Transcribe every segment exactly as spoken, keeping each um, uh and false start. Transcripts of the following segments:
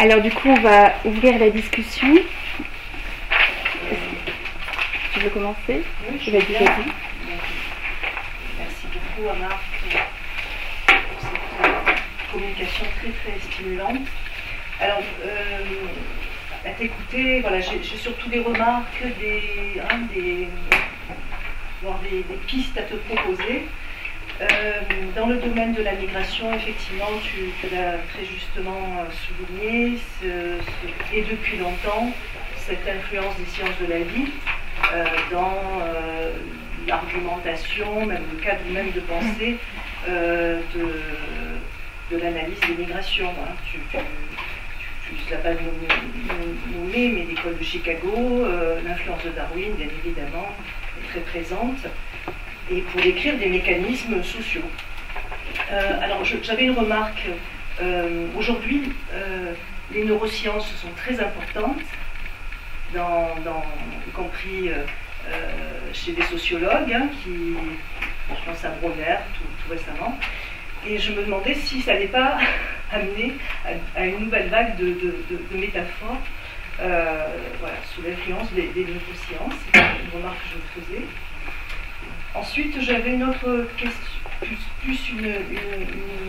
Alors du coup, on va ouvrir la discussion. Tu veux commencer? Oui, je vais veux bien. Vas-y. Merci beaucoup à Marc pour cette euh, communication très très stimulante. Alors, euh, à t'écouter, voilà, j'ai surtout des remarques, des, hein, des, voire des, des pistes à te proposer. Euh, dans le domaine de la migration, effectivement, tu, tu l'as très justement souligné, ce, ce, et depuis longtemps, cette influence des sciences de la vie euh, dans euh, l'argumentation, même le cadre même de pensée euh, de, de l'analyse des migrations. Hein. Tu, tu, tu ne l'as pas nommé, mais l'école de Chicago, euh, l'influence de Darwin, bien évidemment, est très présente. Et pour décrire des mécanismes sociaux. Euh, alors, j'avais une remarque. Euh, Aujourd'hui, euh, les neurosciences sont très importantes, dans, dans, y compris euh, euh, chez des sociologues, hein, qui, je pense à Bronner, tout, tout récemment. Et je me demandais si ça n'allait pas amener à, à une nouvelle vague de, de, de, de métaphores, euh, voilà, sous l'influence des, des neurosciences. C'est une remarque que je faisais. Ensuite, j'avais une autre question, plus, plus une, une,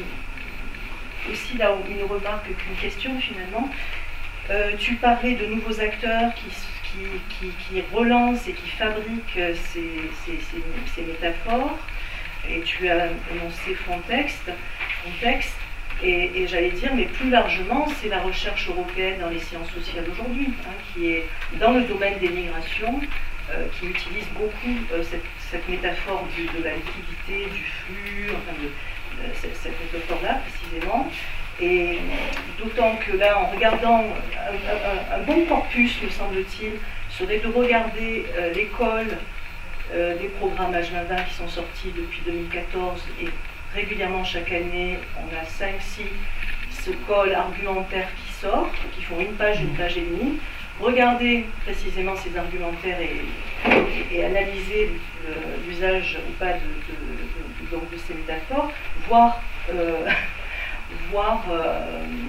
une, aussi là une remarque qu'une question finalement. Euh, tu parlais de nouveaux acteurs qui, qui, qui, qui relancent et qui fabriquent ces, ces, ces, ces métaphores, et tu as énoncé Frontex, Frontex et, et j'allais dire, mais plus largement, c'est la recherche européenne dans les sciences sociales aujourd'hui, hein, qui est dans le domaine des migrations. Euh, qui utilise beaucoup euh, cette, cette métaphore du, de la liquidité, du flux, enfin de, de cette, cette métaphore-là précisément. Et d'autant que là, en regardant un, un, un bon corpus, me semble-t-il, serait de regarder euh, l'école euh, des programmes H vingt vingt qui sont sortis depuis deux mille quatorze, et régulièrement chaque année, on a cinq six cols argumentaires qui sortent, qui font une page, une page et demie. Regarder précisément ces argumentaires et, et, et analyser l'usage ou pas de, de, de, donc de ces métaphores, voire, euh, voire euh,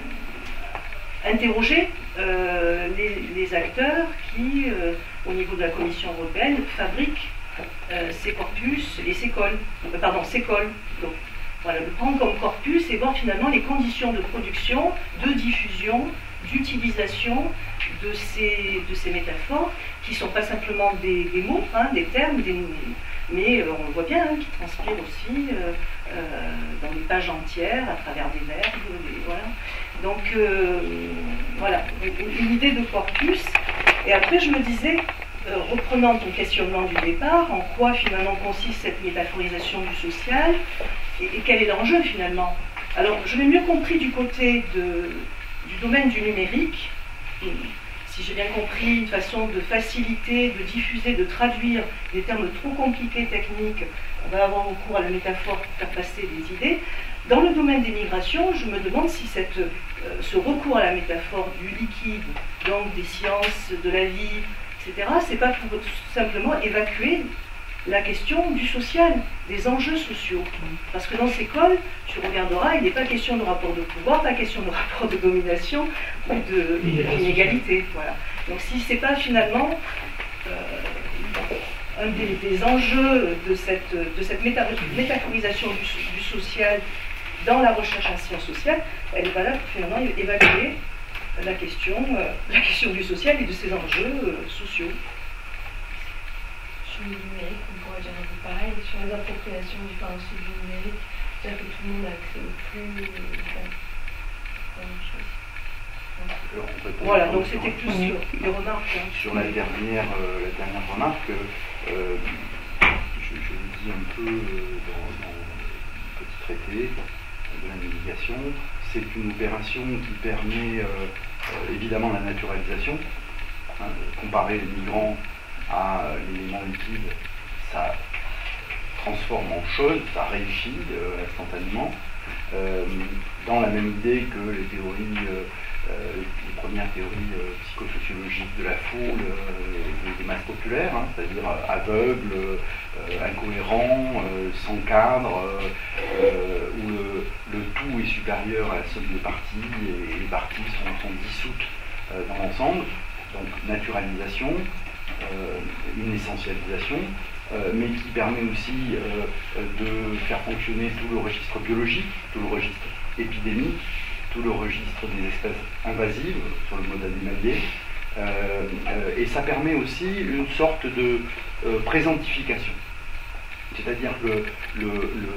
interroger euh, les, les acteurs qui, euh, au niveau de la Commission européenne, fabriquent euh, ces corpus et ces cols, euh, pardon, ces cols. Donc, voilà, le prendre comme corpus et voir finalement les conditions de production, de diffusion, d'utilisation de ces, de ces métaphores, qui ne sont pas simplement des, des mots, hein, des termes, des, mais euh, on le voit bien, hein, qui transpirent aussi euh, euh, dans des pages entières, à travers des verbes, des, voilà. Donc, euh, voilà, une, une idée de corpus. Et après, je me disais, euh, reprenant ton questionnement du départ, en quoi finalement consiste cette métaphorisation du social, et, et quel est l'enjeu finalement. Alors, je l'ai mieux compris du côté de, du domaine du numérique, si j'ai bien compris, une façon de faciliter, de diffuser, de traduire des termes trop compliqués, techniques. On va avoir recours à la métaphore pour faire passer des idées. Dans le domaine des migrations, je me demande si cette, euh, ce recours à la métaphore du liquide, donc des sciences, de la vie, et cetera, c'est pas pour tout simplement évacuer la question du social, des enjeux sociaux. Parce que dans ces cols, tu regarderas, il n'est pas question de rapport de pouvoir, pas question de rapport de domination ou d'inégalité. Voilà. Donc si ce n'est pas finalement euh, un des, des enjeux de cette, de cette métaphorisation du, du social dans la recherche en sciences sociales, elle est valable pour finalement évaluer la question, euh, la question du social et de ses enjeux euh, sociaux. Sur le numérique, on pourrait dire un peu pareil, sur les appropriations du principe du numérique, c'est-à-dire que tout le monde a accès au flux, euh, enfin, voilà, donc c'était plus sur les remarques. Hein. Sur la dernière, euh, la dernière remarque, euh, je, je le dis un peu euh, dans, dans le petit traité de la navigation, c'est une opération qui permet euh, euh, évidemment la naturalisation, hein, comparer les migrants à l'élément liquide, ça transforme en chose, ça réifie euh, instantanément, euh, dans la même idée que les théories, euh, euh, les premières théories euh, psychosociologiques de la foule, euh, des, des masses populaires, hein, c'est-à-dire euh, aveugles, euh, incohérents, euh, sans cadre, euh, euh, où le, le tout est supérieur à la somme des parties et les parties sont, sont dissoutes euh, dans l'ensemble. Donc naturalisation, euh, une essentialisation, euh, mais qui permet aussi euh, de faire fonctionner tout le registre biologique, tout le registre épidémique, tout le registre des espèces invasives sur le mode animalier, euh, euh, et ça permet aussi une sorte de euh, présentification. C'est-à-dire que le, le,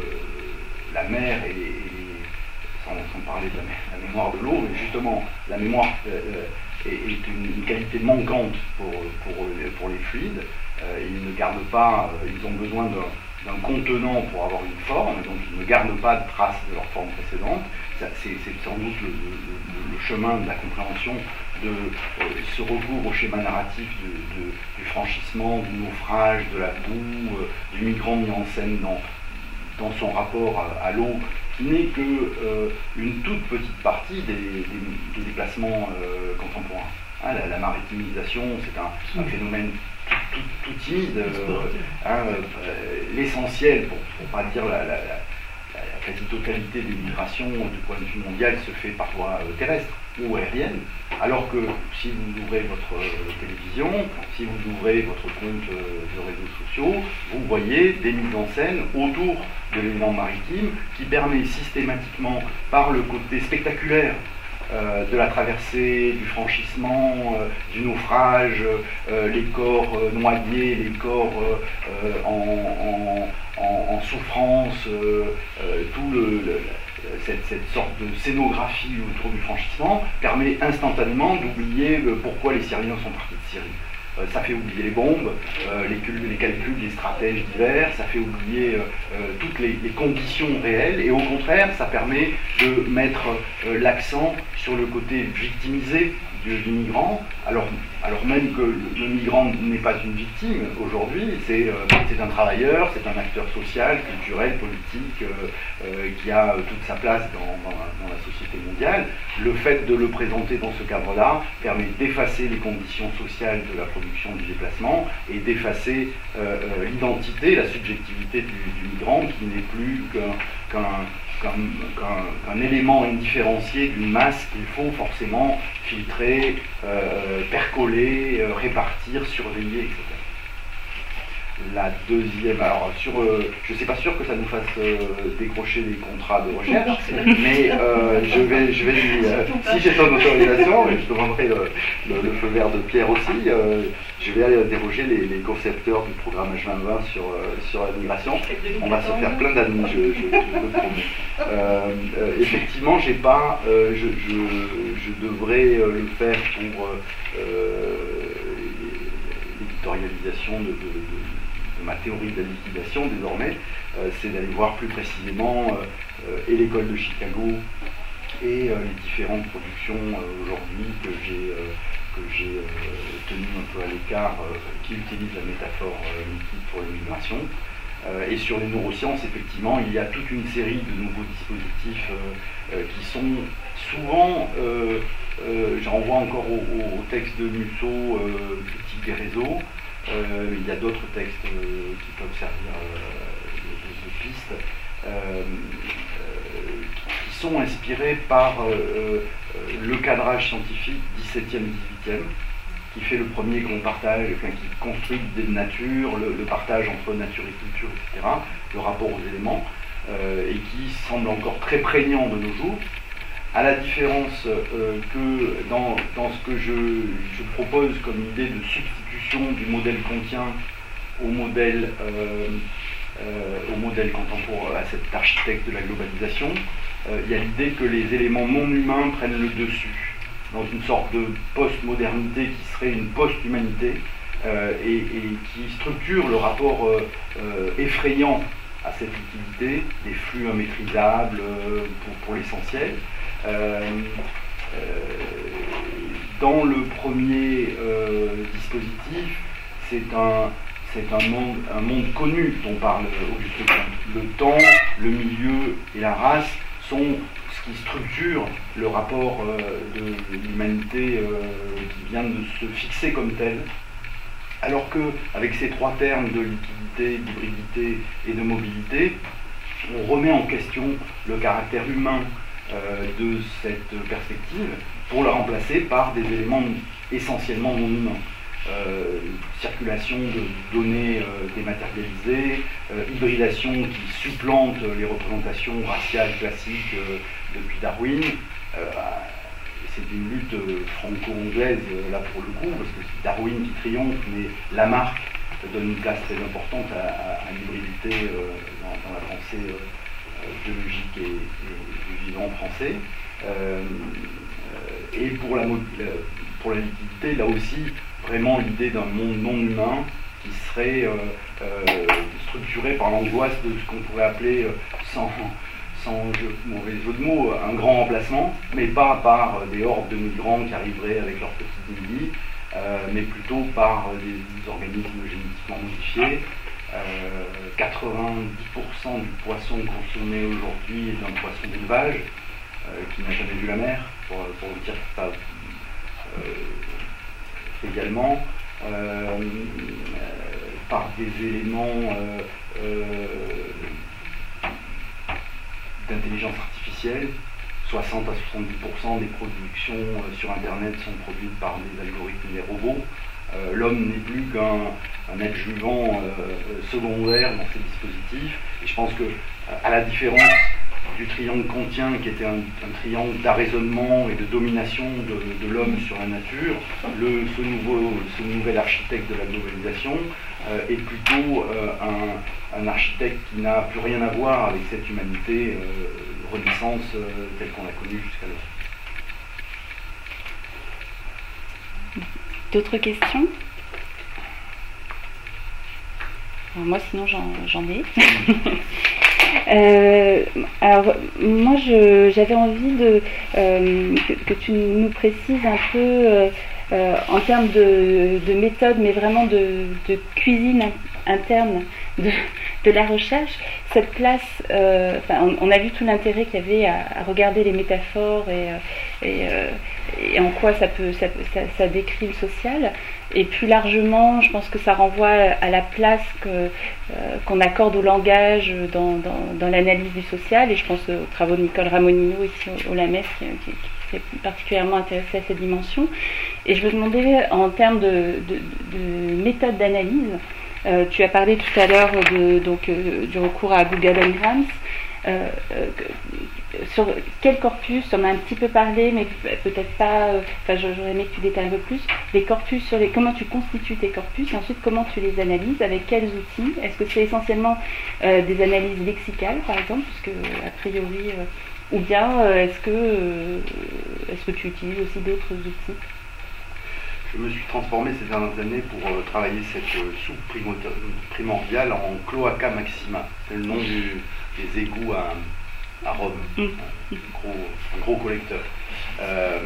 la mer, et, et sans, sans parler de la, la mémoire de l'eau, mais justement la mémoire euh, est, est une, une qualité manquante pour, pour, pour les fluides. Euh, ils ne gardent pas, euh, ils ont besoin d'un d'un contenant pour avoir une forme, donc ils ne gardent pas de traces de leur forme précédente. C'est sans doute le, le, le chemin de la compréhension de euh, ce recours au schéma narratif de, de, du franchissement, du naufrage, de la boue, euh, du migrant mis en scène dans, dans son rapport à, à l'eau, qui n'est que euh, une toute petite partie des, des, des déplacements euh, contemporains. Hein, la, la maritimisation, c'est un, un phénomène tout, tout, tout timide. Euh, hein, euh, L'essentiel, pour ne pas dire la, la, la, la quasi-totalité des migrations du point de vue mondial se fait par voie euh, terrestre ou aérienne, alors que si vous ouvrez votre euh, télévision, si vous ouvrez votre compte euh, de réseaux sociaux, vous voyez des mises en scène autour de l'élément maritime qui permet systématiquement, par le côté spectaculaire Euh, de la traversée, du franchissement, euh, du naufrage, euh, les corps euh, noyés, les corps euh, en, en, en, en souffrance, euh, euh, tout le, le, cette, cette sorte de scénographie autour du franchissement permet instantanément d'oublier euh, pourquoi les Syriens sont partis de Syrie. Euh, ça fait oublier les bombes, euh, les, les calculs des stratèges divers, ça fait oublier euh, euh, toutes les, les conditions réelles, et au contraire, ça permet de mettre euh, l'accent sur le côté victimisé du, du migrant, alors, alors même que le, le migrant n'est pas une victime aujourd'hui, c'est euh, un travailleur, c'est un acteur social, culturel, politique, euh, euh, qui a euh, toute sa place dans, dans, la, dans la société mondiale. Le fait de le présenter dans ce cadre-là permet d'effacer les conditions sociales de la production du déplacement et d'effacer euh, euh, l'identité, la subjectivité du, du migrant, qui n'est plus qu'un qu'un qu'un qu'un qu'un élément indifférencié d'une masse qu'il faut forcément filtrer, euh, percoler, euh, répartir, surveiller, et cetera. La deuxième, alors sur, euh, je ne suis pas sûr que ça nous fasse euh, décrocher des contrats de recherche, mais euh, je vais, je vais lui, euh, si j'ai ton autorisation, et je demanderai le, le, le feu vert de Pierre aussi, euh, je vais aller interroger les, les concepteurs du programme H vingt vingt sur, euh, sur la migration. On va se faire plein d'amis, je, je, je le promets. Euh, euh, effectivement, j'ai pas, euh, je, je, je devrais euh, le faire pour euh, l'éditorialisation de, de, de ma théorie de la liquidation désormais, euh, c'est d'aller voir plus précisément euh, et l'école de Chicago et euh, les différentes productions euh, aujourd'hui que j'ai euh, que j'ai euh, tenues un peu à l'écart, euh, qui utilisent la métaphore euh, liquide pour l'immigration. Euh, et sur les neurosciences, effectivement, il y a toute une série de nouveaux dispositifs euh, euh, qui sont souvent, euh, euh, je renvoie encore au, au texte de Musso, euh, critique des réseaux. Euh, il y a d'autres textes euh, qui peuvent servir euh, de, de, de pistes, euh, euh, qui sont inspirés par euh, euh, le cadrage scientifique dix-septième dix-huitième, qui fait le premier qu'on partage, enfin, qui construit l'idée de nature, le, le partage entre nature et culture, et cetera, le rapport aux éléments, euh, et qui semble encore très prégnant de nos jours. À la différence euh, que dans, dans ce que je, je propose comme idée de substitution du modèle kantien au modèle, euh, euh, au modèle contemporain, à cet architecte de la globalisation, euh, il y a l'idée que les éléments non humains prennent le dessus, dans une sorte de post-modernité qui serait une post-humanité, euh, et, et qui structure le rapport euh, euh, effrayant à cette liquidité, des flux immaîtrisables euh, pour, pour l'essentiel. Euh, euh, dans le premier euh, dispositif, c'est un, c'est un monde, un monde connu dont parle Auguste Comte. Le temps, le milieu et la race sont ce qui structure le rapport euh, de l'humanité euh, qui vient de se fixer comme tel. Alors qu'avec ces trois termes de liquidité, d'hybridité et de mobilité, on remet en question le caractère humain euh, de cette perspective pour la remplacer par des éléments essentiellement non humains. Euh, circulation de données euh, dématérialisées, euh, hybridation qui supplante les représentations raciales classiques euh, depuis Darwin. Euh, c'est une lutte euh, franco-anglaise euh, là pour le coup, parce que c'est Darwin qui triomphe, mais Lamarck donne une place très importante à, à, à l'hybridité euh, dans, dans la pensée euh, biologique et, et du vivant français. Euh, et pour la, pour la liquidité, là aussi, vraiment l'idée d'un monde non humain qui serait euh, euh, structuré par l'angoisse de ce qu'on pourrait appeler, euh, sans, sans jeu, mauvais jeu de mots, un grand remplacement, mais pas par des hordes de migrants qui arriveraient avec leurs petites millis, euh, mais plutôt par des organismes génétiquement modifiés. Euh, quatre-vingt-dix pour cent du poisson consommé aujourd'hui est un poisson d'élevage euh, qui n'a jamais vu la mer, pour, pour vous dire ça euh, également, euh, euh, par des éléments euh, euh, d'intelligence artificielle. soixante à soixante-dix pour cent des productions euh, sur Internet sont produites par des algorithmes et des robots. Euh, L'homme n'est plus qu'un un adjuvant euh, secondaire dans ces dispositifs. Et je pense que, à la différence du triangle kantien, qui était un, un triangle d'arraisonnement et de domination de, de l'homme sur la nature, le, ce, nouveau, ce nouvel architecte de la globalisation euh, est plutôt euh, un, un architecte qui n'a plus rien à voir avec cette humanité euh, renaissance euh, telle qu'on l'a connue jusqu'alors. D'autres questions? Alors moi, sinon, j'en ai. euh, alors, moi, j'avais envie de, euh, que, que tu nous précises un peu, euh, euh, en termes de, de méthode, mais vraiment de, de cuisine interne de, de la recherche, cette place, euh, enfin, on, on a vu tout l'intérêt qu'il y avait à, à regarder les métaphores et, et, euh, et en quoi ça, peut, ça, ça, ça décrit le social. Et plus largement, je pense que ça renvoie à la place que, euh, qu'on accorde au langage dans, dans, dans l'analyse du social. Et je pense aux travaux de Nicole Ramonino ici au, au Lames, qui, qui, qui s'est particulièrement intéressé à cette dimension. Et je me demandais, en termes de, de, de méthode d'analyse, euh, tu as parlé tout à l'heure de, donc, euh, du recours à Google Ngrams. Euh, euh, sur quel corpus, on a un petit peu parlé, mais peut-être pas, euh, enfin j'aurais aimé que tu détailles un peu plus, les corpus, sur les, comment tu constitues tes corpus, et ensuite comment tu les analyses, avec quels outils. Est-ce que c'est essentiellement euh, des analyses lexicales, par exemple, puisque a priori, euh, ou bien euh, est-ce que, euh, est-ce que tu utilises aussi d'autres outils? Je me suis transformé ces dernières années pour euh, travailler cette euh, soupe primordiale en Cloaca Maxima. C'est le nom du, des égouts à, à Rome, mmh. un, gros, un gros collecteur. Euh,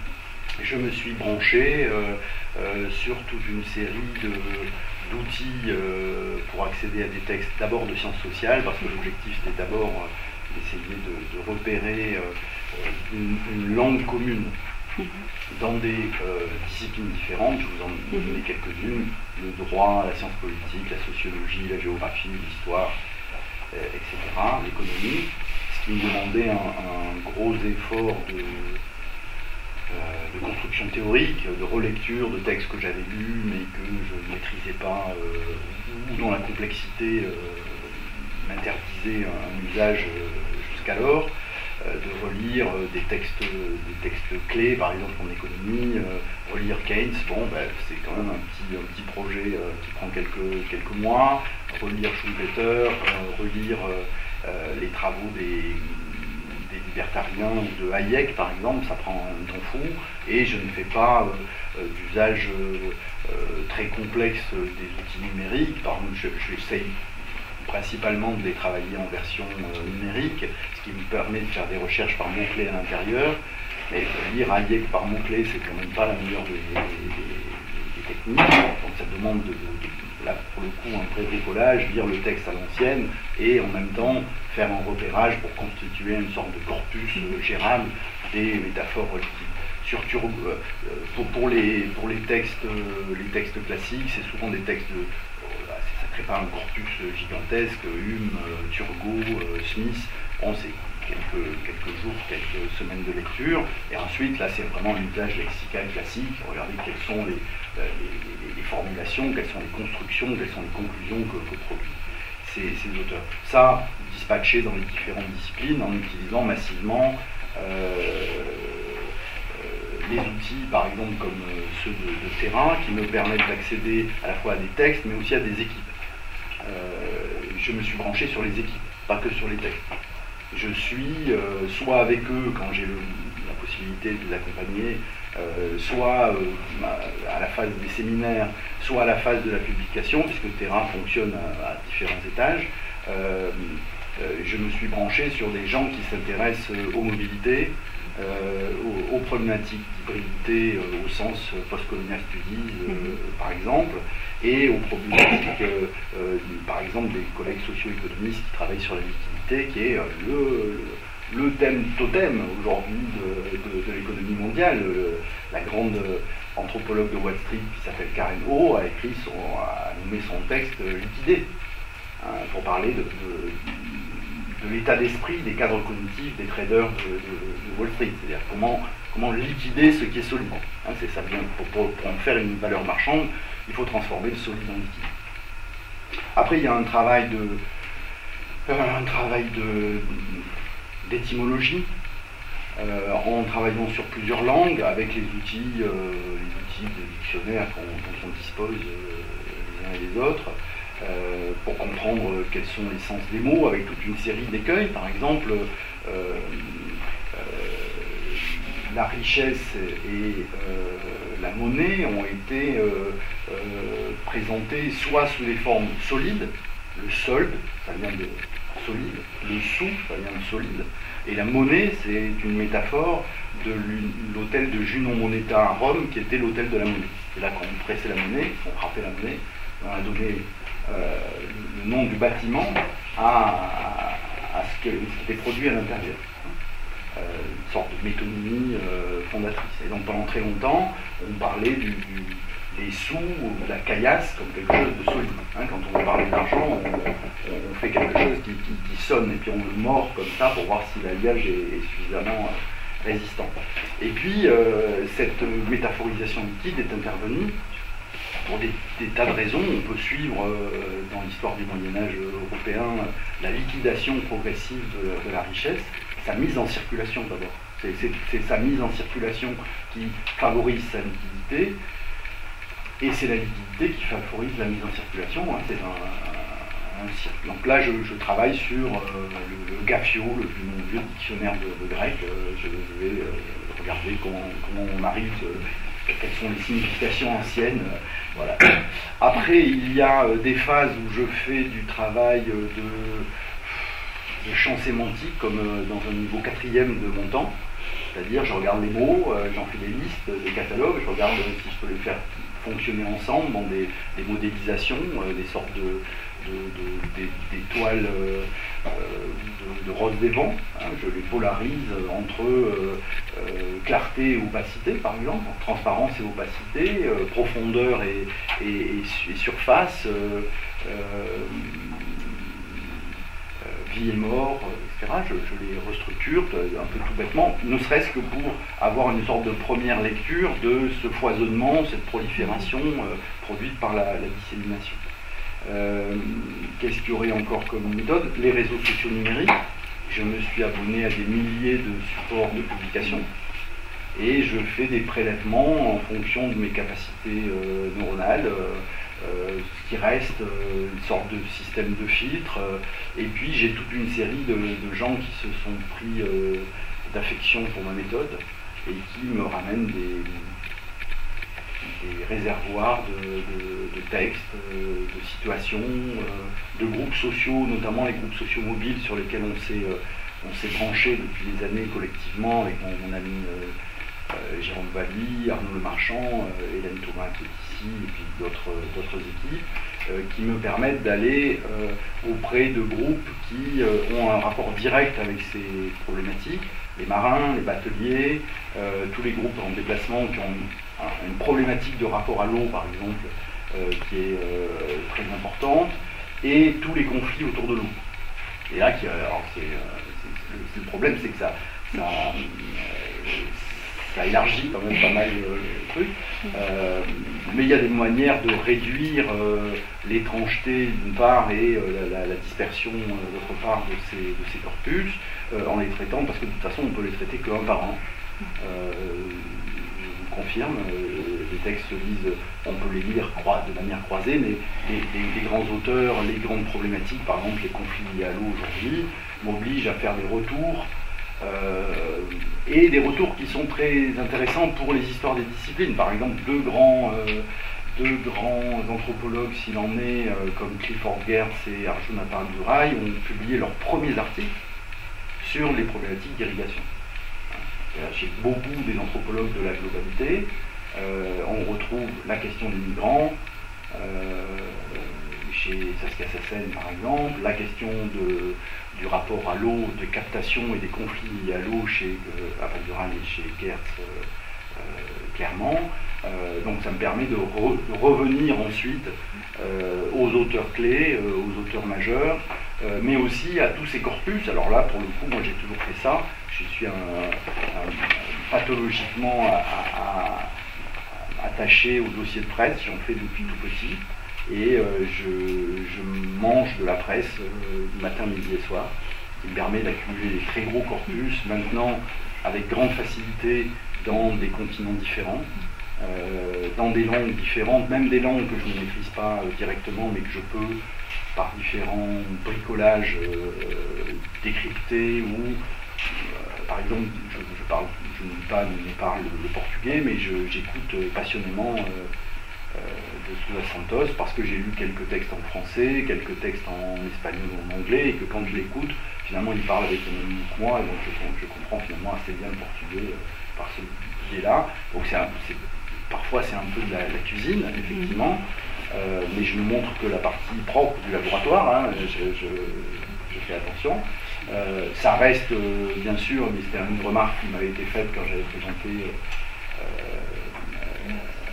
je me suis branché euh, euh, sur toute une série de, d'outils euh, pour accéder à des textes, d'abord de sciences sociales, parce que l'objectif c'était d'abord euh, d'essayer de, de repérer euh, une, une langue commune dans des euh, disciplines différentes. Je vous en donne quelques-unes: le droit, la science politique, la sociologie, la géographie, l'histoire, euh, et cetera, l'économie, ce qui me demandait un, un gros effort de, euh, de construction théorique, de relecture de textes que j'avais lus mais que je ne maîtrisais pas, euh, ou dont la complexité euh, m'interdisait un usage euh, jusqu'alors. Euh, de relire euh, des textes des textes clés, par exemple en économie, euh, relire Keynes, bon ben, c'est quand même un petit, un petit projet euh, qui prend quelques, quelques mois, relire Schumpeter, euh, relire euh, euh, les travaux des, des libertariens ou de Hayek par exemple, ça prend un temps fou, et je ne fais pas euh, euh, d'usage euh, euh, très complexe des outils numériques. Par exemple, j'essaye principalement de les travailler en version euh, numérique, ce qui me permet de faire des recherches par mots-clés à l'intérieur. Mais lire Hayek par mots-clés, c'est quand même pas la meilleure des, des, des, et technique, donc ça demande de, de, de, là pour le coup un vrai bricolage, lire le texte à l'ancienne et en même temps faire un repérage pour constituer une sorte de corpus euh, gérable des métaphores relatives. Sur Turgot, euh, pour, pour, les, pour les, textes, euh, les textes classiques, c'est souvent des textes de, euh, ça ne crée pas un corpus gigantesque, Hume, euh, Turgot, euh, Smith, bon, c'est quelques, quelques jours, quelques semaines de lecture, et ensuite là c'est vraiment l'usage lexical classique, regardez quelles sont les, les, les, les formulations, quelles sont les constructions, quelles sont les conclusions que, que produisent ces, ces auteurs. Ça, dispatché dans les différentes disciplines en utilisant massivement euh, des outils, par exemple, comme euh, ceux de, de terrain, qui me permettent d'accéder à la fois à des textes, mais aussi à des équipes. Euh, je me suis branché sur les équipes, pas que sur les textes. Je suis euh, soit avec eux, quand j'ai la possibilité de les accompagner, euh, soit euh, à la phase des séminaires, soit à la phase de la publication, puisque Terrain fonctionne à, à différents étages. Euh, euh, je me suis branché sur des gens qui s'intéressent aux mobilités, Euh, aux, aux problématiques d'hybridité euh, au sens euh, post-colonial studies, euh, mm-hmm. par exemple, et aux problématiques, euh, euh, par exemple, des collègues socio-économistes qui travaillent sur la liquidité, qui est euh, le, le thème totem aujourd'hui de, de, de l'économie mondiale. Euh, la grande anthropologue de Wall Street qui s'appelle Karen O a écrit son, a nommé son texte euh, Liquidé, hein, pour parler de, de de l'état d'esprit des cadres cognitifs des traders de, de, de Wall Street, c'est-à-dire comment, comment liquider ce qui est solide. Hein, c'est ça bien, pour, pour, pour en faire une valeur marchande, il faut transformer le solide en liquide. Après, il y a un travail de euh, un travail de d'étymologie, euh, en travaillant sur plusieurs langues, avec les outils, euh, les outils de dictionnaire dont on dispose euh, les uns et les autres. Euh, pour comprendre quels sont les sens des mots, avec toute une série d'écueils. Par exemple, euh, euh, la richesse et euh, la monnaie ont été euh, euh, présentées soit sous des formes solides, le solde, ça vient de solide, le sou, ça vient de solide, et la monnaie, c'est une métaphore de l'hôtel de Junon Moneta à Rome, qui était l'hôtel de la monnaie. C'est là qu'on pressait la monnaie, on frappait la monnaie, on a donné Euh, le nom du bâtiment à, à, à ce, que, ce qui était produit à l'intérieur. Euh, une sorte de métonymie euh, fondatrice. Et donc pendant très longtemps, on parlait du, du, des sous ou de la caillasse comme quelque chose de solide. Hein, quand on veut parler d'argent, on, on, on fait quelque chose qui, qui, qui sonne et puis on le mord comme ça pour voir si l'alliage est, est suffisamment euh, résistant. Et puis euh, cette métaphorisation liquide est intervenue pour des, des tas de raisons. On peut suivre euh, dans l'histoire du Moyen-Âge européen la liquidation progressive de, de la richesse, sa mise en circulation d'abord. C'est, c'est, c'est sa mise en circulation qui favorise sa liquidité, et c'est la liquidité qui favorise la mise en circulation. Hein, c'est un, un, un cirque. Donc là, je, je travaille sur euh, le, le Gaphio, le, mon vieux dictionnaire de, de grec. Euh, je, je vais euh, regarder comment, comment on arrive... Euh, quelles sont les significations anciennes. Euh, voilà. Après, il y a euh, des phases où je fais du travail euh, de, de champ sémantique, comme euh, dans un niveau quatrième de mon temps. C'est-à-dire, je regarde les mots, euh, j'en fais des listes, des catalogues, je regarde euh, si je peux les faire fonctionner ensemble dans des, des modélisations, euh, des sortes de, de, de, des, des toiles euh, de, de rose des vents. Hein, je les polarise entre euh, euh, clarté et opacité, par exemple, transparence et opacité, euh, profondeur et, et, et, et surface, euh, euh, vie et mort, et cetera. Je, je les restructure un peu tout bêtement, ne serait-ce que pour avoir une sorte de première lecture de ce foisonnement, cette prolifération euh, produite par la, la dissémination. Euh, qu'est-ce qu'il y aurait encore comme méthode? Les réseaux sociaux numériques. Je me suis abonné à des milliers de supports de publication et je fais des prélèvements en fonction de mes capacités euh, neuronales, euh, euh, ce qui reste euh, une sorte de système de filtre, euh, et puis j'ai toute une série de, de gens qui se sont pris euh, d'affection pour ma méthode et qui me ramènent des, des réservoirs de, de, de textes, de situations, de groupes sociaux, notamment les groupes sociaux mobiles sur lesquels on s'est, on s'est branché depuis des années collectivement avec mon, mon ami euh, Jérôme Valli, Arnaud Lemarchand, euh, Hélène Thomas qui est ici, et puis d'autres d'autres équipes, euh, qui me permettent d'aller euh, auprès de groupes qui euh, ont un rapport direct avec ces problématiques, les marins, les bateliers, euh, tous les groupes en déplacement qui ont une, une problématique de rapport à l'eau, par exemple, euh, qui est euh, très importante, et tous les conflits autour de l'eau. Et là, qui, alors c'est, c'est, le, le problème, c'est que ça, ça, euh, ça élargit quand même pas mal le, le truc. Euh, mais il y a des manières de réduire euh, l'étrangeté d'une part et euh, la, la dispersion euh, d'autre part de ces, de ces corpus, euh, en les traitant, parce que de toute façon, on peut les traiter qu'un par an. Euh, je vous confirme, euh, les textes se lisent, on peut les lire de manière croisée, mais les, les, les grands auteurs, les grandes problématiques, par exemple les conflits liés à l'eau aujourd'hui, m'obligent à faire des retours, euh, et des retours qui sont très intéressants pour les histoires des disciplines. Par exemple, deux grands, euh, deux grands anthropologues, s'il en est, euh, comme Clifford Geertz et Arjuna Parandurai, ont publié leurs premiers articles sur les problématiques d'irrigation. Chez beaucoup des anthropologues de la globalité, euh, on retrouve la question des migrants, euh, chez Saskia Sassen par exemple, la question de, du rapport à l'eau, des captations et des conflits liés à l'eau chez euh, Parandurai et chez Geertz euh, euh, clairement. Euh, donc ça me permet de, re, de revenir ensuite euh, aux auteurs clés, euh, aux auteurs majeurs, euh, mais aussi à tous ces corpus. Alors là, pour le coup, moi j'ai toujours fait ça. Je suis un, un, pathologiquement à, à, à, attaché au dossier de presse, j'en fais depuis tout petit, et euh, je, je mange de la presse euh, matin, midi et soir, qui me permet d'accumuler des très gros corpus, maintenant avec grande facilité dans des continents différents, euh, dans des langues différentes, même des langues que je ne maîtrise pas euh, directement, mais que je peux, par différents bricolages, euh, décrypter ou... Euh, par exemple, je, je, parle, je ne parle, ne parle le portugais, mais je, j'écoute passionnément euh, euh, de Sousa Santos parce que j'ai lu quelques textes en français, quelques textes en espagnol ou en anglais, et que quand je l'écoute, finalement, il parle avec le même mot que moi, et donc je, je comprends finalement assez bien le portugais euh, par ce biais-là. Donc c'est, un, c'est parfois c'est un peu de la, la cuisine, effectivement, euh, mais je ne montre que la partie propre du laboratoire, hein, je, je, je fais attention. Euh, ça reste euh, bien sûr, mais c'était une remarque qui m'avait été faite quand j'avais présenté euh, euh,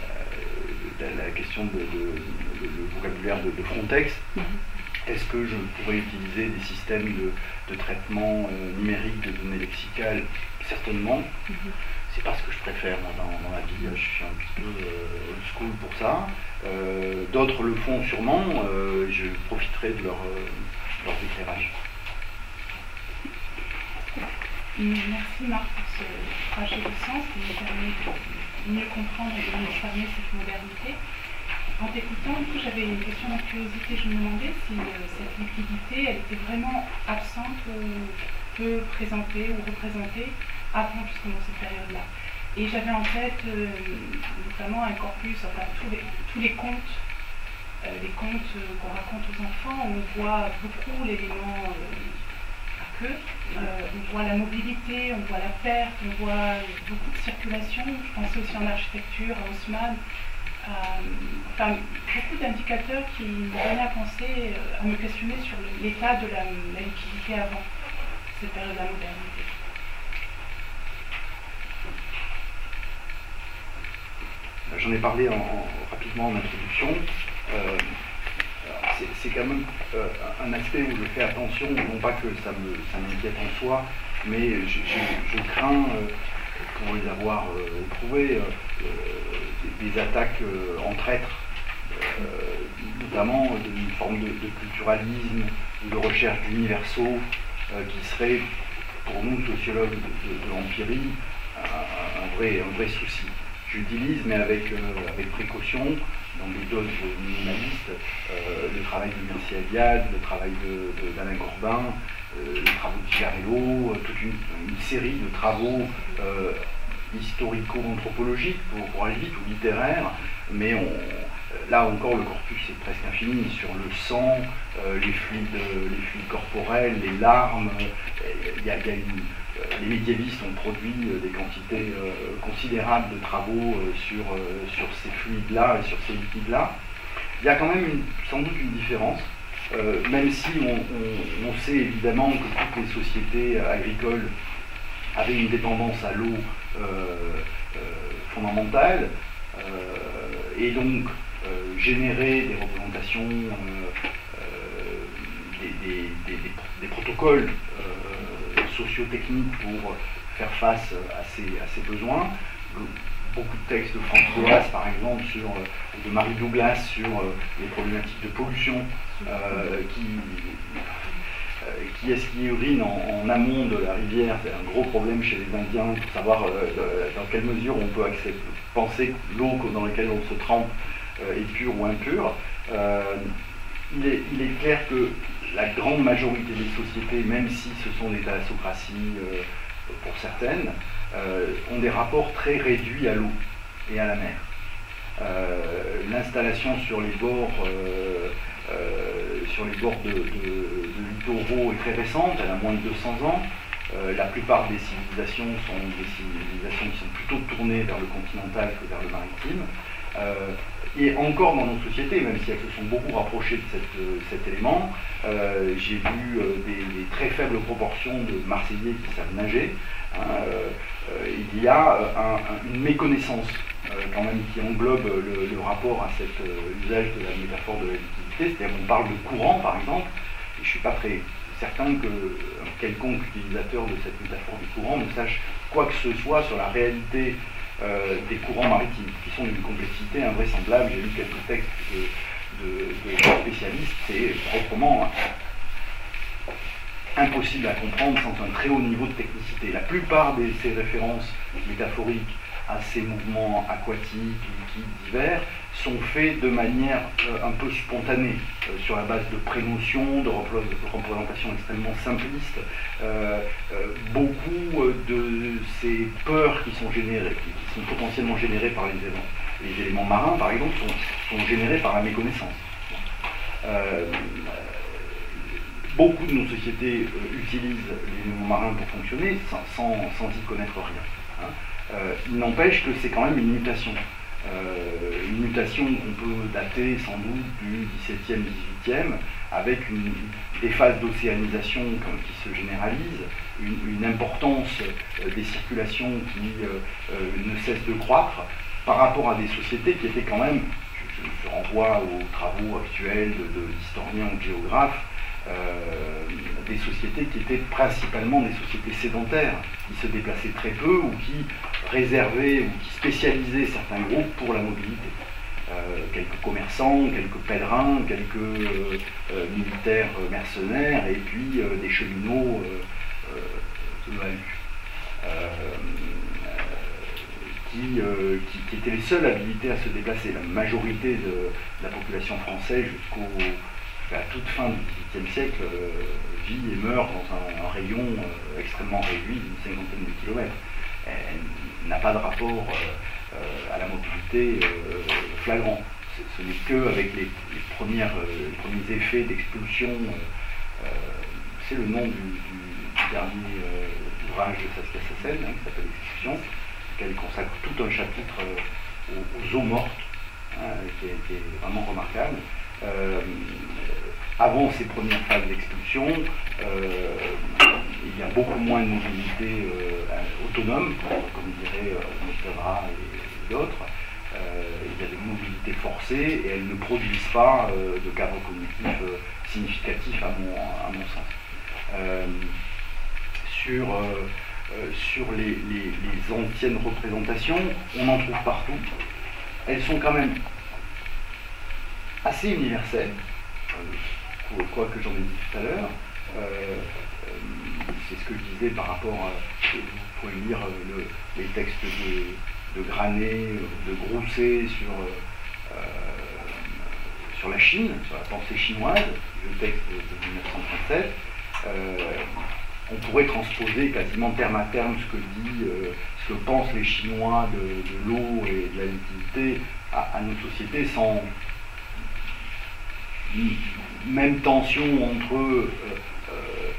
la, la question de, de, de, de le vocabulaire de, de Frontex. Est-ce que je pourrais utiliser des systèmes de, de traitement euh, numérique de données lexicales? Certainement. C'est pas ce que je préfère moi, dans, dans la vie. Je suis un petit peu euh, old school pour ça. Euh, d'autres le font sûrement. Euh, je profiterai de leur, euh, leur éclairage. Merci Marc pour ce trajet de sens qui nous permet de mieux comprendre et de mieux cerner cette modernité. En t'écoutant, du coup, j'avais une question de curiosité. Je me demandais si euh, cette liquidité, elle était vraiment absente ou peu présentée ou représentée avant justement cette période-là. Et j'avais en tête euh, notamment un corpus, enfin tous les, tous les contes, euh, les contes euh, qu'on raconte aux enfants, où on voit beaucoup l'élément euh, que, euh, on voit la mobilité, on voit la perte, on voit beaucoup de circulation. Je pensais aussi en architecture, à Haussmann, euh, enfin beaucoup d'indicateurs qui me donnaient à penser, à me questionner sur l'état de la, la liquidité avant cette période de la modernité. J'en ai parlé en, en, rapidement en introduction. Euh, C'est, c'est quand même euh, un aspect où je fais attention, non pas que ça, me, ça m'inquiète en soi, mais je, je, je crains, euh, pour les avoir euh, éprouvés, euh, des, des attaques euh, en traître, euh, notamment d'une forme de, de culturalisme ou de recherche d'universaux euh, qui serait, pour nous, sociologues de, de, de l'empirie, un, un, vrai, un vrai souci. J'utilise, mais avec, euh, avec précaution, dans des doses minimalistes, euh, le travail de Mircea Eliade, le travail de, de, d'Alain Corbin, euh, les travaux de Chiarello, euh, toute une, une série de travaux euh, historico-anthropologiques, pour, pour aller vite, ou littéraires, mais on, là encore le corpus est presque infini, sur le sang, euh, les, fluides, les fluides corporels, les larmes, il y a, y a une, les médiévistes ont produit des quantités euh, considérables de travaux euh, sur, euh, sur ces fluides-là et sur ces liquides-là. Il y a quand même une, sans doute une différence, euh, même si on, on, on sait évidemment que toutes les sociétés agricoles avaient une dépendance à l'eau euh, euh, fondamentale, euh, et donc euh, générer des représentations, euh, euh, des, des, des, des, des protocoles euh, socio-techniques pour faire face à ces, à ces besoins. Beaucoup de textes de Franz Boas, par exemple, sur, ou de Marie Douglas sur euh, les problématiques de pollution, euh, qui, euh, qui est-ce qui urine en, en amont de la rivière. C'est un gros problème chez les Indiens pour savoir euh, dans quelle mesure on peut accepter, penser que l'eau dans laquelle on se trempe euh, est pure ou impure. Euh, il, est, il est clair que la grande majorité des sociétés, même si ce sont des thalassocraties euh, pour certaines, Euh, ont des rapports très réduits à l'eau et à la mer. Euh, L'installation sur les bords, euh, euh, sur les bords de, de, de littoraux est très récente, elle a moins de deux cents ans. Euh, la plupart des civilisations sont des civilisations qui sont plutôt tournées vers le continental que vers le maritime. Euh, et encore dans nos sociétés, même si elles se sont beaucoup rapprochées de cette, euh, cet élément, euh, j'ai vu euh, des, des très faibles proportions de Marseillais qui savent nager. Hein, euh, euh, il y a un, un, une méconnaissance euh, quand même qui englobe le, le rapport à cet euh, usage de la métaphore de la liquidité, c'est-à-dire qu'on parle de courant par exemple, et je ne suis pas très certain que quelconque utilisateur de cette métaphore du courant ne sache quoi que ce soit sur la réalité euh, des courants maritimes, qui sont d'une complexité invraisemblable. J'ai lu quelques textes de, de, de spécialistes, c'est proprement impossible à comprendre sans un très haut niveau de technicité. La plupart de ces références métaphoriques à ces mouvements aquatiques, liquides, divers, sont faits de manière euh, un peu spontanée, euh, sur la base de prénotions, de, repl de représentations extrêmement simplistes. Euh, euh, beaucoup de ces peurs qui sont générées, qui, qui sont potentiellement générées par les éléments, les éléments marins, par exemple, sont, sont générées par la méconnaissance. Euh, Beaucoup de nos sociétés euh, utilisent les éléments marins pour fonctionner sans, sans, sans y connaître rien. Hein. Euh, il n'empêche que c'est quand même une mutation. Euh, une mutation qu'on peut dater sans doute du dix-septième, dix-huitième, avec une, des phases d'océanisation qui se généralisent, une, une importance euh, des circulations qui euh, euh, ne cesse de croître par rapport à des sociétés qui étaient quand même, je, je renvoie aux travaux actuels de, de l'historien ou de géographe, Euh, des sociétés qui étaient principalement des sociétés sédentaires, qui se déplaçaient très peu ou qui réservaient ou qui spécialisaient certains groupes pour la mobilité. Euh, quelques commerçants, quelques pèlerins, quelques euh, euh, militaires euh, mercenaires et puis euh, des cheminots euh, euh, E A U. Euh, qui, euh, qui, qui étaient les seuls habilités à se déplacer. La majorité de, de la population française jusqu'au à toute fin du dix-huitième siècle, euh, vit et meurt dans un, un rayon euh, extrêmement réduit d'une cinquantaine de kilomètres. Elle n'a pas de rapport euh, euh, à la mobilité euh, flagrant. Ce n'est qu'avec les, les, premières, euh, les premiers effets d'expulsion, euh, c'est le nom du, du, du dernier euh, ouvrage de Saskia Sassen, hein, qui s'appelle Expulsion, qu'elle consacre tout un chapitre euh, aux, aux eaux mortes, hein, qui, est, qui est vraiment remarquable. Euh, avant ces premières phases d'expulsion, euh, il y a beaucoup moins de mobilité euh, autonome, comme dirait Mostavra euh, et, et d'autres. Euh, il y a des mobilités forcées et elles ne produisent pas euh, de cadre cognitif euh, significatif à mon, à mon sens. Euh, sur euh, euh, sur les, les, les anciennes représentations, on en trouve partout. Elles sont quand même assez universel, euh, quoi que j'en ai dit tout à l'heure. Euh, euh, c'est ce que je disais par rapport à, vous pouvez lire le, les textes de, de Granet, de Grousset sur, euh, sur la Chine, sur la pensée chinoise, le texte de, de mille neuf cent trente-sept. Euh, on pourrait transposer quasiment terme à terme ce que dit, euh, ce que pensent les Chinois de, de l'eau et de la liquidité à, à nos sociétés sans même tension entre euh, euh,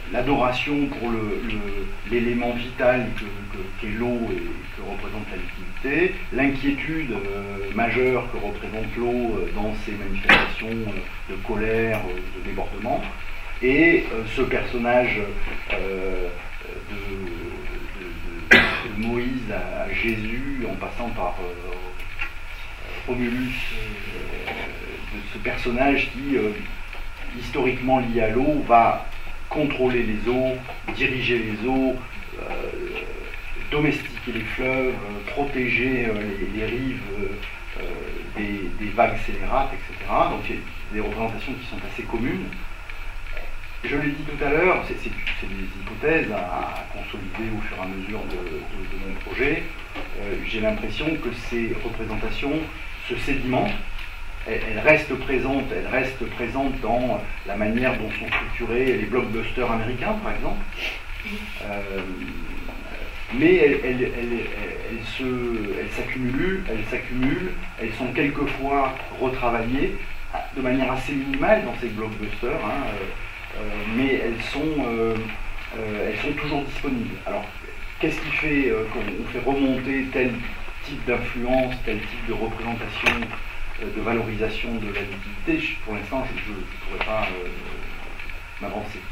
l'adoration pour l'élément vital qu'est que, l'eau et que représente la liquidité, l'inquiétude euh, majeure que représente l'eau euh, dans ses manifestations euh, de colère, euh, de débordement, et euh, ce personnage euh, de, de, de, de Moïse à, à Jésus, en passant par euh, Romulus, euh, de ce personnage qui, euh, historiquement lié à l'eau, va contrôler les eaux, diriger les eaux, euh, domestiquer les fleuves, euh, protéger euh, les, les rives euh, des, des vagues scélérates, et cetera. Donc il y a des représentations qui sont assez communes. Je l'ai dit tout à l'heure, c'est des hypothèses à, à consolider au fur et à mesure de, de, de mon projet. Euh, J'ai l'impression que ces représentations se sédimentent. Elle reste présente, elle reste présente dans la manière dont sont structurés les blockbusters américains, par exemple. Euh, mais elles, elles, elles, elles se, elles s'accumulent, elles s'accumulent, elles sont quelquefois retravaillées de manière assez minimale dans ces blockbusters, hein, euh, mais elles sont, euh, euh, elles sont toujours disponibles. Alors, qu'est-ce qui fait euh, qu'on fait remonter tel type d'influence, tel type de représentation, de valorisation de la liquidité? Pour l'instant, je ne pourrais pas euh, m'avancer.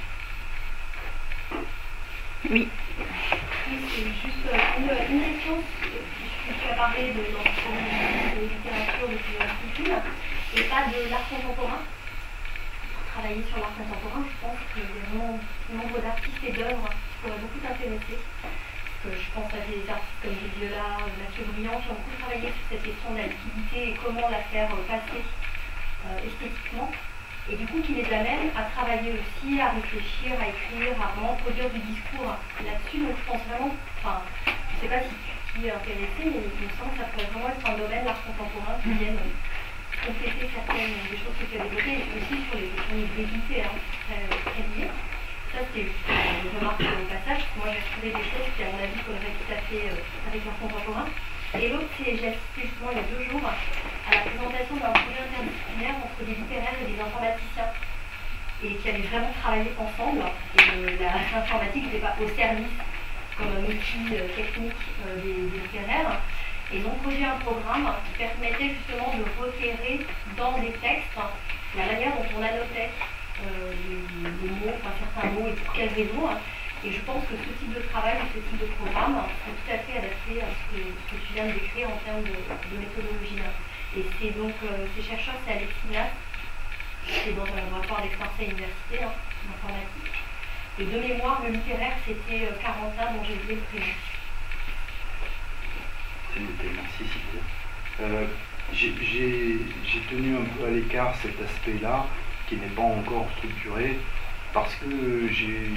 Oui. C'est juste une, une question. Tu as parlé de, de littérature, de culture, et pas de l'art contemporain. Pour travailler sur l'art contemporain, je pense qu'il y a vraiment nombre d'artistes et d'œuvres qui pourraient beaucoup t'intéresser. Je pense à des artistes comme Viola, Mathieu Briand, qui ont beaucoup travaillé sur cette question de la liquidité et comment la faire passer euh, esthétiquement. Et du coup, qui les amène à travailler aussi, à réfléchir, à écrire, à vraiment produire du discours là-dessus. Donc je pense vraiment, enfin, je ne sais pas si tu es intéressé, mais il me semble que ça pourrait vraiment être un domaine d'art contemporain qui vienne compléter certaines des choses que tu as développées, et aussi sur les questions d'hybridité, hein, très, très liées. Ça, c'est une remarque au passage, parce que moi j'ai trouvé des choses qui, à mon avis, colleraient tout à fait euh, avec l'art contemporain. Et l'autre, c'est j'ai assisté justement il y a deux jours à la présentation d'un projet interdisciplinaire entre des littéraires et des informaticiens, et qui avaient vraiment travaillé ensemble. Et l'informatique n'était pas au service comme un outil euh, technique euh, des, des littéraires. Et ils ont produit un programme qui permettait justement de repérer dans des textes la manière dont on annotait Euh, les, les mots, enfin certains mots et pour quelles raisons. Hein. Et je pense que ce type de travail, ce type de programme est tout à fait adapté à ce que, ce que tu viens de décrire en termes de, de méthodologie. Hein. Et c'est donc euh, ces chercheurs, c'est Alexis Nas, c'est dans un laboratoire d'Aix-Marseille Université, hein, d'informatique. Et de mémoire, le littéraire, c'était euh, Carentin, dont j'ai oublié le prénom. C'est noté, merci Sylvia. Euh, j'ai tenu un peu à l'écart cet aspect-là, qui n'est pas encore structuré, parce que j'ai,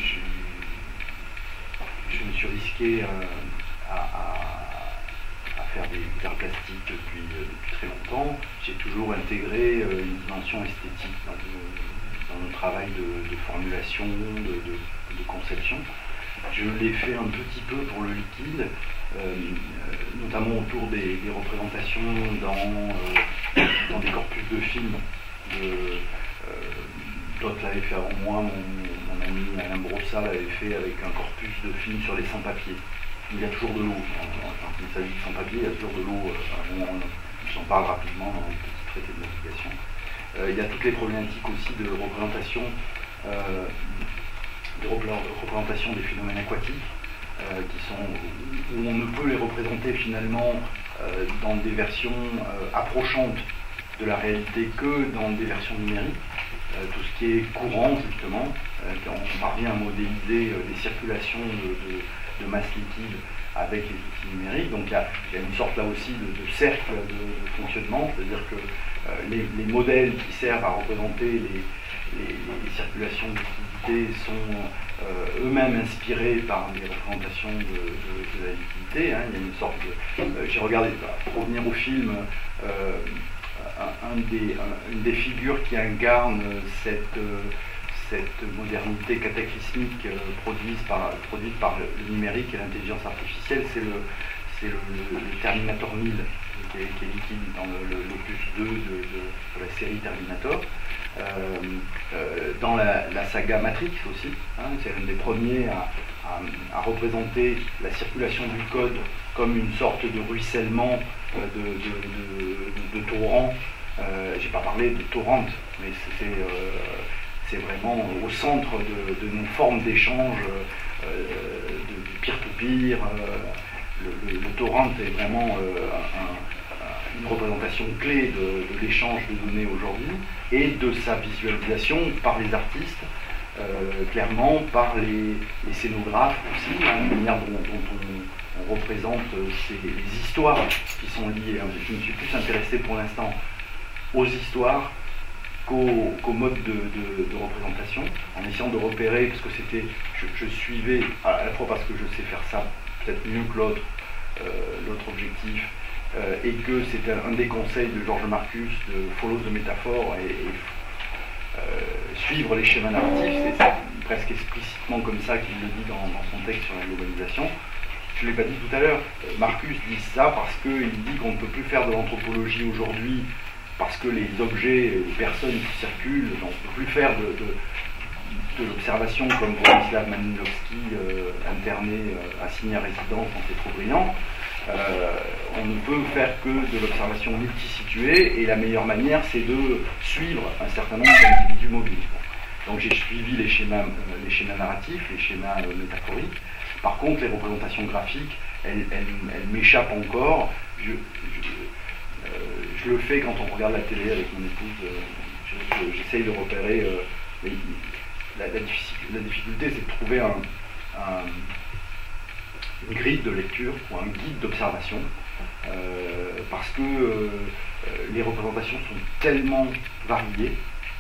je me suis risqué euh, à, à, à faire des arts plastiques depuis, euh, depuis très longtemps. J'ai toujours intégré euh, une dimension esthétique dans le, dans le travail de, de formulation, de, de, de conception. Je l'ai fait un petit peu pour le liquide, euh, notamment autour des, des représentations dans, euh, dans des corpus de films. De, Euh, D'autres l'avaient fait avant moi, mon, mon ami Alain Brossat l'avait fait avec un corpus de films sur les sans-papiers. Il y a toujours de l'eau. Quand il s'agit de sans-papiers, il y a toujours de l'eau. J'en parle rapidement dans un petit traité de navigation. Euh, il y a toutes les problématiques aussi de représentation, euh, de représentation des phénomènes aquatiques, euh, qui sont, où on ne peut les représenter finalement euh, dans des versions euh, approchantes de la réalité que dans des versions numériques, euh, tout ce qui est courant justement, euh, quand on parvient à modéliser euh, des circulations de, de, de masse liquide avec les outils numériques, donc il y a, il y a une sorte là aussi de, de cercle de, de fonctionnement, c'est-à-dire que euh, les, les modèles qui servent à représenter les, les, les circulations de liquidité sont euh, eux-mêmes inspirés par des représentations de, de, de la liquidité, hein. Il y a une sorte de... Euh, j'ai regardé, pour revenir au film, euh, Un des, un, une des figures qui incarne cette, cette modernité cataclysmique euh, produite, par, produite par le numérique et l'intelligence artificielle, c'est le, c'est le, le, le Terminator mille, qui est, qui est liquide dans l'opus deux de, de, de la série Terminator. Euh, euh, dans la, la saga Matrix aussi, hein, c'est l'un des premiers à, à, à représenter la circulation du code comme une sorte de ruissellement euh, de, de, de, de torrent. Euh, j'ai pas parlé de torrent, mais c'est euh, c'est vraiment au centre de, de nos formes d'échange euh, de, de peer-to-peer. Euh, le, le, le torrent est vraiment euh, un, une représentation clé de, de l'échange de données aujourd'hui et de sa visualisation par les artistes, euh, clairement par les, les scénographes aussi, hein, la manière dont, dont on, on représente ces, les histoires qui sont liées. Je me suis plus intéressé pour l'instant aux histoires qu'au qu'au mode de, de, de représentation, en essayant de repérer, parce que c'était, je, je suivais, à la fois parce que je sais faire ça peut-être mieux que l'autre, euh, l'autre objectif, euh, et que c'était un des conseils de Georges Marcus de follow the métaphore et, et euh, suivre les schémas narratifs, c'est presque explicitement comme ça qu'il le dit dans, dans son texte sur la globalisation. Je ne l'ai pas dit tout à l'heure, Marcus dit ça parce qu'il dit qu'on ne peut plus faire de l'anthropologie aujourd'hui parce que les objets, les personnes qui circulent, on ne peut plus faire de, de, de l'observation comme Bronislaw Malinowski, euh, interné, euh, assigné à résidence quand c'est trop brillant. Euh, on ne peut faire que de l'observation multisituée, et la meilleure manière, c'est de suivre un certain nombre d'individus mobiles. Donc j'ai suivi les schémas, euh, les schémas narratifs, les schémas euh, métaphoriques. Par contre, les représentations graphiques, elles, elles, elles m'échappent encore. Je, je, Euh, je le fais quand on regarde la télé avec mon épouse, euh, j'essaye de repérer, euh, mais la, la, la difficulté c'est de trouver un, un, une grille de lecture ou un guide d'observation, euh, parce que euh, les représentations sont tellement variées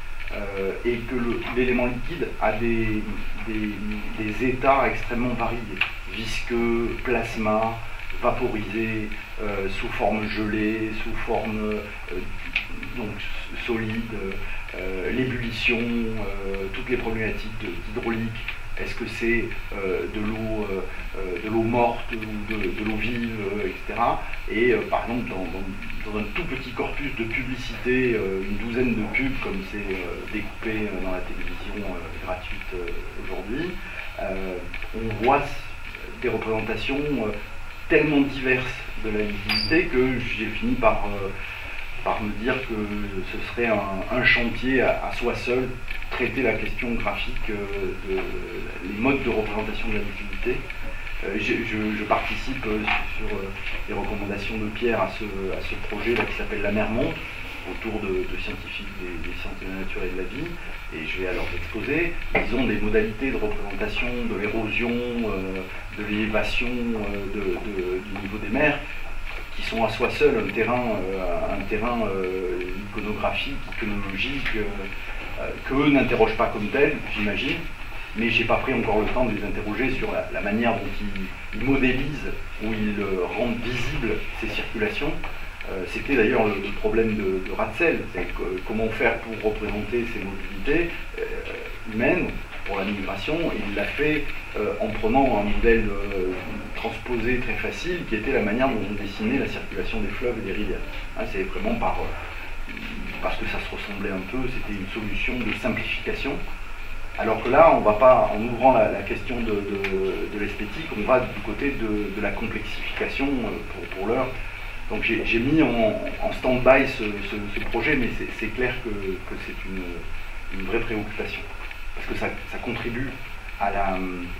euh, et que l'élément liquide a des, des, des états extrêmement variés, visqueux, plasma, vaporisé, euh, sous forme gelée, sous forme euh, donc solide, euh, l'ébullition, euh, toutes les problématiques d'hydraulique. Est-ce que c'est euh, de l'eau euh, de l'eau morte ou de, de l'eau vive, euh, et cetera. Et euh, par exemple, dans, dans, dans un tout petit corpus de publicité, euh, une douzaine de pubs, comme c'est euh, découpé dans la télévision euh, gratuite euh, aujourd'hui, euh, on voit des représentations euh, tellement diverses de la visibilité que j'ai fini par, euh, par me dire que ce serait un, un chantier à, à soi seul, traiter la question graphique euh, de les modes de représentation de la visibilité. Euh, je, je, je participe euh, sur euh, les recommandations de Pierre à ce, à ce projet là qui s'appelle La mer monte, autour de, de scientifiques des, des sciences de la nature et de la vie, et je vais alors exposer, disons, des modalités de représentation de l'érosion, euh, de l'élévation euh, de, de, du niveau des mers, qui sont à soi seuls un terrain, euh, un terrain euh, iconographique, iconologique, euh, qu'eux n'interrogent pas comme tel, j'imagine, mais j'ai pas pris encore le temps de les interroger sur la, la manière dont ils, ils modélisent ou ils euh, rendent visibles ces circulations. Euh, C'était d'ailleurs le, le problème de, de Ratzel, c'est que, comment faire pour représenter ces mobilités euh, humaines pour la migration. Il l'a fait euh, en prenant un modèle euh, transposé très facile, qui était la manière dont on dessinait la circulation des fleuves et des rivières. Hein, c'est vraiment par, euh, parce que ça se ressemblait un peu, c'était une solution de simplification. Alors que là, on va pas, en ouvrant la, la question de, de, de l'esthétique, on va du côté de, de la complexification euh, pour, pour l'heure. Donc j'ai mis en, en stand-by ce, ce, ce projet, mais c'est clair que, que c'est une, une vraie préoccupation. Parce que ça, ça contribue à la,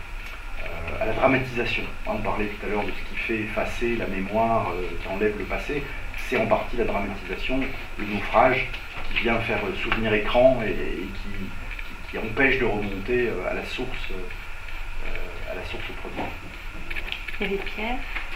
euh, à la dramatisation. On parlait tout à l'heure de ce qui fait effacer la mémoire, euh, qui enlève le passé. C'est en partie la dramatisation, le naufrage, qui vient faire souvenir écran et, et qui, qui, qui empêche de remonter à la source, euh, à la source produit. Il y avait Pierre.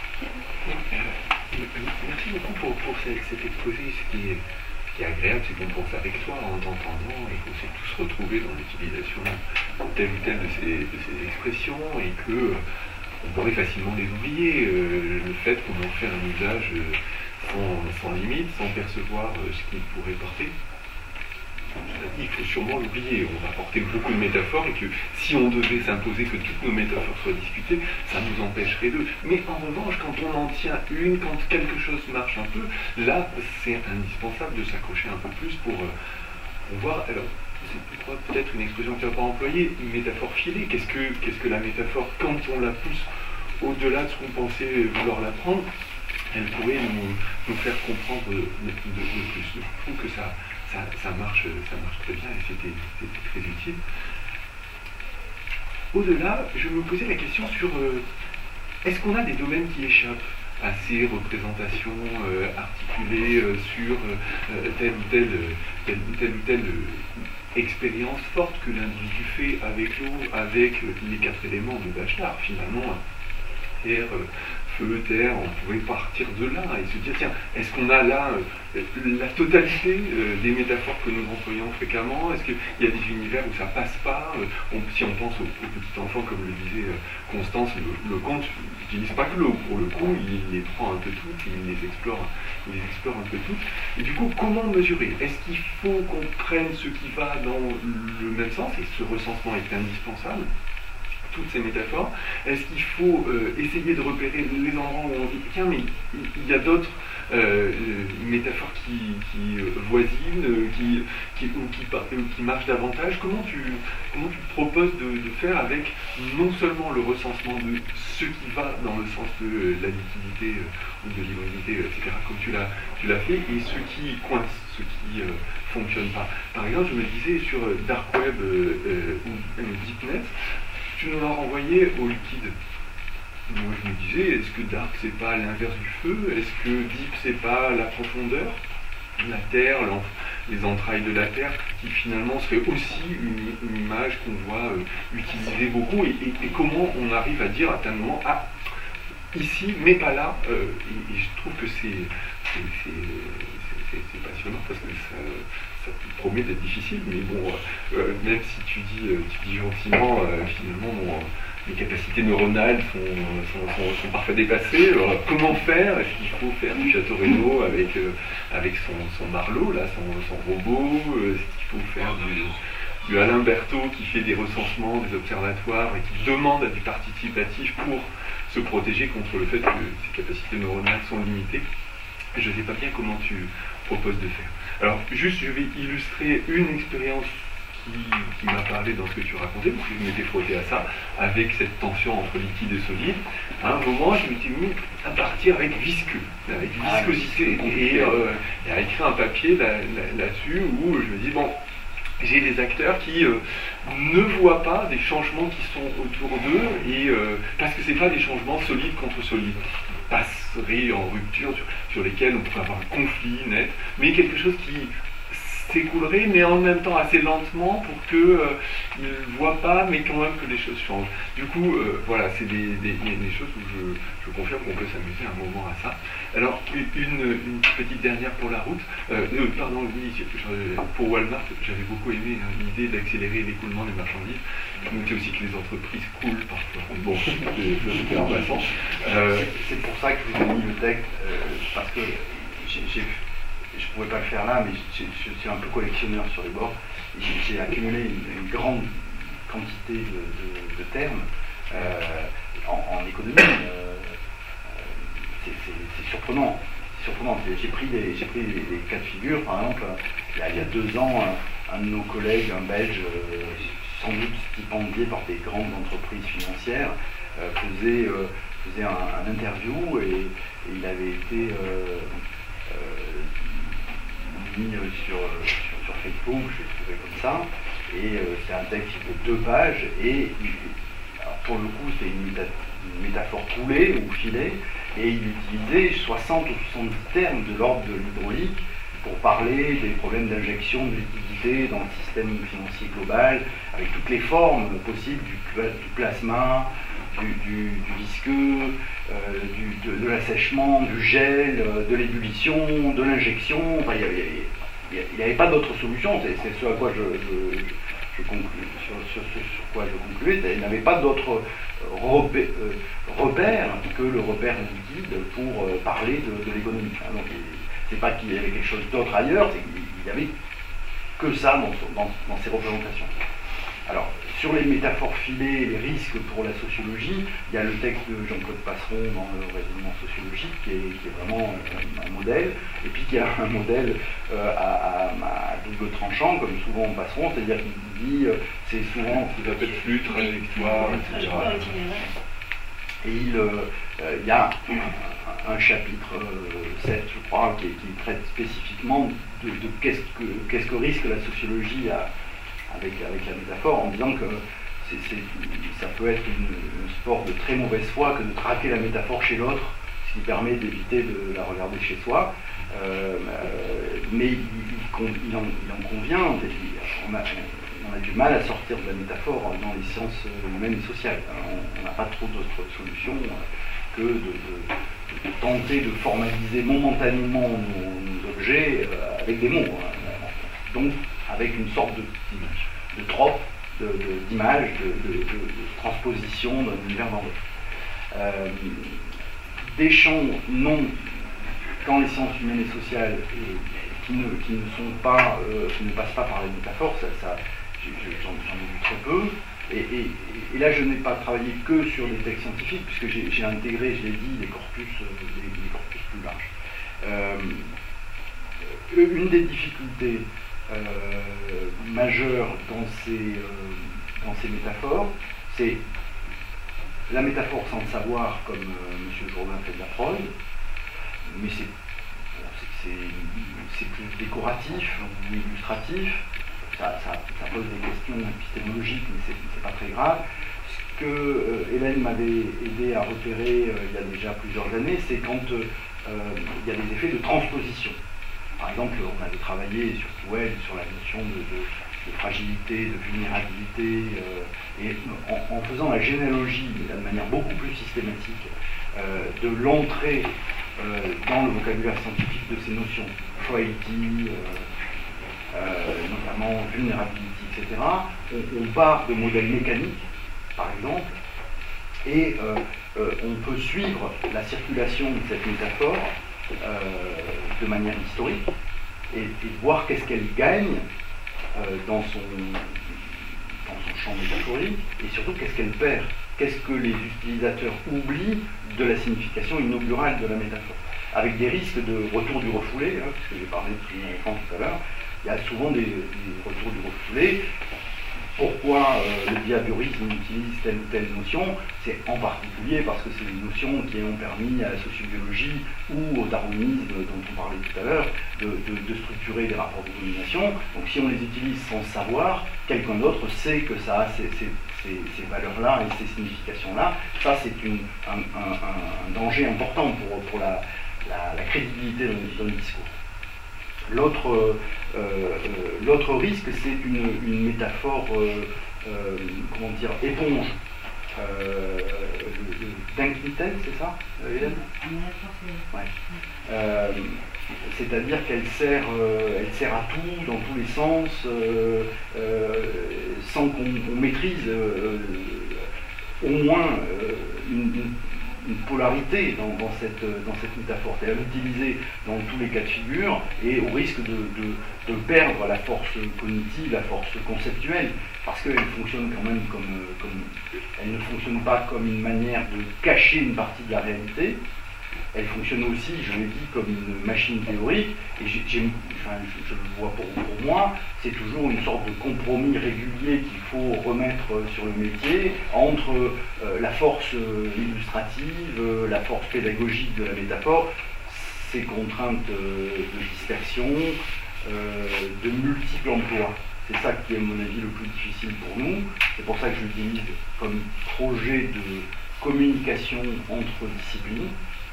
Merci beaucoup pour, pour cet, cet exposé. Ce qui est, qui est agréable, c'est qu'on pense avec toi en t'entendant et qu'on s'est tous retrouvés dans l'utilisation de telle ou telle de ces, de ces expressions et que on pourrait facilement les oublier. Euh, le fait qu'on en fait un usage sans, sans limite, sans percevoir ce qu'il pourrait porter. il faut sûrement l'oublier. On va porter beaucoup de métaphores et que si on devait s'imposer que toutes nos métaphores soient discutées, ça nous empêcherait d'eux. Mais en revanche, quand on en tient une, quand quelque chose marche un peu, là, c'est indispensable de s'accrocher un peu plus pour, euh, pour voir. Alors, c'est peut-être une expression que tu n'as pas employée, une métaphore filée. Qu'est-ce que, qu'est-ce que la métaphore, quand on la pousse au-delà de ce qu'on pensait vouloir l'apprendre, elle pourrait nous, nous faire comprendre de, de, de plus. Je trouve que ça, ça, ça, marche, ça marche très bien et c'était, c'était très utile. Au-delà, je me posais la question sur euh, est-ce qu'on a des domaines qui échappent à ces représentations euh, articulées euh, sur euh, telle ou telle, telle, telle ou telle euh, expérience forte que l'individu fait avec l'eau, avec euh, les quatre éléments de Bachelard, finalement, terre, euh, feu, terre, on pouvait partir de là et se dire, tiens, est-ce qu'on a là euh, la totalité euh, des métaphores que nous employons fréquemment? Est-ce qu'il y a des univers où ça passe pas? euh, on, Si on pense aux, aux petits enfants, comme le disait euh, Constance, le, le conte n'utilise pas que l'eau, pour le coup, il les prend un peu toutes, il les explore, il les explore un peu toutes. Et du coup, comment mesurer? Est-ce qu'il faut qu'on prenne ce qui va dans le même sens, et ce recensement est indispensable, toutes ces métaphores? Est-ce qu'il faut euh, essayer de repérer les endroits où on dit tiens, mais il y a d'autres euh, métaphores qui, qui euh, voisinent, euh, qui, qui, ou qui, euh, qui marchent davantage? Comment tu, comment tu te proposes de, de faire avec non seulement le recensement de ce qui va dans le sens de euh, la liquidité euh, ou de l'immobilité, et cetera, comme tu l'as, tu l'as fait, et ce qui coince, ce qui ne euh, fonctionne pas? Par exemple, je me disais sur Dark Web euh, euh, ou euh, DeepNet, tu nous l'as renvoyé au liquide. Moi je me disais, est-ce que dark c'est pas l'inverse du feu? Est-ce que deep c'est pas la profondeur? La terre, les entrailles de la terre, qui finalement serait aussi une, une image qu'on voit euh, utiliser beaucoup, et, et, et comment on arrive à dire à un moment, ah, ici, mais pas là, euh, et, et je trouve que c'est, c'est, c'est, c'est, c'est passionnant parce que ça, ça te promet d'être difficile, mais bon, euh, même si tu dis, tu dis gentiment, euh, finalement, bon, les capacités neuronales sont, sont, sont, sont parfois dépassées. Alors, comment faire? Est-ce qu'il faut faire du Château Renaud avec, euh, avec son, son Marlowe, là, son, son robot? Est-ce qu'il faut faire du, du Alain Berthaud qui fait des recensements, des observatoires et qui demande à du participatif pour se protéger contre le fait que ses capacités neuronales sont limitées? Je ne sais pas bien comment tu proposes de faire. Alors, juste, je vais illustrer une expérience qui, qui m'a parlé dans ce que tu racontais, parce que je m'étais frotté à ça, avec cette tension entre liquide et solide. À un moment, je m'étais mis à partir avec visqueux, avec viscosité, et, euh, et à écrire un papier là, là, là-dessus, où je me dis, bon, j'ai des acteurs qui euh, ne voient pas des changements qui sont autour d'eux, et euh, parce que ce n'est pas des changements solides contre solides, passeries en rupture sur, sur lesquels on pourrait avoir un conflit net, mais quelque chose qui s'écoulerait, mais en même temps assez lentement pour qu'ils euh, ne voient pas, mais quand même que les choses changent. Du coup, euh, voilà, c'est des, des, des choses où je, je confirme qu'on peut s'amuser un moment à ça. Alors, une, une petite dernière pour la route. Euh, euh, pardon, oui, pour Walmart, j'avais beaucoup aimé hein, l'idée d'accélérer l'écoulement des marchandises. Je notais aussi que les entreprises coulent parfois. Bon, c'était en passant. Euh, c'est pour ça que je vous ai mis le texte, euh, parce que j'ai... j'ai je ne pouvais pas le faire là, mais je, je suis un peu collectionneur sur les bords. J'ai accumulé une, une grande quantité de, de, de termes euh, en, en économie. Euh, c'est surprenant. surprenant. J'ai pris, les, j'ai pris les, les cas de figure. Par exemple, il y a, il y a deux ans, un, un de nos collègues, un Belge, euh, sans doute stipendié par des grandes entreprises financières, euh, faisait, euh, faisait un, un interview et, et il avait été... Euh, euh, mis sur, sur, sur Facebook, je l'ai trouvé comme ça, et euh, c'est un texte qui fait deux pages, et alors pour le coup c'est une, méta, une métaphore coulée ou filée, et il utilisait soixante ou soixante-dix termes de l'ordre de l'hydraulique pour parler des problèmes d'injection de liquidité dans le système financier global, avec toutes les formes possibles du, du plasma, Du, du, du visqueux, euh, du, de, de l'assèchement, du gel, euh, de l'ébullition, de l'injection. Enfin, il n'y avait pas d'autre solution. C'est ce à quoi je, je, je conclue, sur, sur, sur, sur quoi je concluais. Il n'avait pas d'autre repère, euh, repère que le repère liquide pour euh, parler de, de l'économie. Donc, c'est pas qu'il y avait quelque chose d'autre ailleurs, c'est qu'il y avait que ça dans, dans, dans ses représentations. Alors, sur les métaphores filées, les risques pour la sociologie, il y a le texte de Jean-Claude Passeron dans le raisonnement sociologique qui est, qui est vraiment un, un modèle, et puis qui a un modèle euh, à, à, à double tranchant, comme souvent Passeron, c'est-à-dire qu'il dit, euh, c'est souvent... Ce qu'ils appellent flux, trajectoire, et cetera. Et il euh, euh, y a un, un chapitre euh, sept, je crois, qui, qui traite spécifiquement de, de qu'est-ce que, qu'est-ce que risque la sociologie à, avec, avec la métaphore, en disant que c'est, c'est, ça peut être une, un sport de très mauvaise foi que de traquer la métaphore chez l'autre, ce qui permet d'éviter de la regarder chez soi. Euh, mais il, il, il, en, il en convient, on a, on a du mal à sortir de la métaphore dans les sciences humaines et sociales. On n'a pas trop d'autres solutions que de, de, de tenter de formaliser momentanément nos, nos objets avec des mots. Donc avec une sorte de, de trope, de, de, d'image, de, de, de, de transposition d'un univers dans l'autre. Euh, des champs non dans les sciences humaines et sociales et qui, ne, qui ne sont pas, euh, qui ne passent pas par les métaphores, ça, ça, j'en, j'en ai vu très peu. Et, et, et là, je n'ai pas travaillé que sur des textes scientifiques, puisque j'ai, j'ai intégré, je l'ai dit, des corpus, des, des corpus plus larges. Euh, une des difficultés euh, majeures dans ces, euh, dans ces métaphores, c'est la métaphore sans le savoir, comme euh, M. Jourdain fait de la prose, mais c'est, c'est, c'est, c'est plus décoratif ou illustratif. Ça, ça, ça pose des questions épistémologiques, mais c'est, c'est pas très grave. Ce que euh, Hélène m'avait aidé à repérer euh, il y a déjà plusieurs années, c'est quand euh, il y a des effets de transposition. Par exemple, on avait travaillé sur Sewell sur la notion de, de, de fragilité, de vulnérabilité, euh, et en, en faisant la généalogie, mais de manière beaucoup plus systématique, euh, de l'entrée euh, dans le vocabulaire scientifique de ces notions, frailty, euh, Euh, notamment vulnerability, et cetera. On, on part de modèles mécaniques, par exemple, et euh, euh, on peut suivre la circulation de cette métaphore euh, de manière historique et, et voir qu'est-ce qu'elle gagne euh, dans, son, dans son champ métaphorique et surtout qu'est-ce qu'elle perd, qu'est-ce que les utilisateurs oublient de la signification inaugurale de la métaphore, avec des risques de retour du refoulé, hein, puisque j'ai parlé de mon enfant tout à l'heure. Il y a souvent des, des retours du refoulé. Pourquoi euh, le diaburisme utilise telle ou telle notion? C'est en particulier parce que c'est des notions qui ont permis à la sociobiologie ou au darwinisme dont on parlait tout à l'heure de, de, de structurer des rapports de domination. Donc si on les utilise sans savoir, quelqu'un d'autre sait que ça a ces, ces, ces, ces valeurs-là et ces significations-là. Ça, c'est une, un, un, un danger important pour, pour la, la, la crédibilité d'un discours. L'autre, euh, euh, l'autre risque, c'est une, une métaphore, euh, euh, comment dire, éponge. Euh, D'incliten, c'est ça, Hélène ? Ouais. Euh, c'est-à-dire qu'elle sert, euh, elle sert à tout, dans tous les sens, euh, euh, sans qu'on on maîtrise euh, au moins euh, une, une une polarité dans, dans, cette, dans cette métaphore. Elle est utilisée dans tous les cas de figure et au risque de, de, de perdre la force cognitive, la force conceptuelle, parce qu'elle fonctionne quand même comme, comme... Elle ne fonctionne pas comme une manière de cacher une partie de la réalité, elle fonctionne aussi, je l'ai dit, comme une machine théorique, et j'ai, j'ai, enfin, je, je le vois pour, pour moi, c'est toujours une sorte de compromis régulier qu'il faut remettre sur le métier entre euh, la force illustrative, euh, la force pédagogique de la métaphore, ces contraintes euh, de dispersion, euh, de multiples emplois. C'est ça qui est, à mon avis, le plus difficile pour nous. C'est pour ça que je l'utilise comme projet de communication entre disciplines.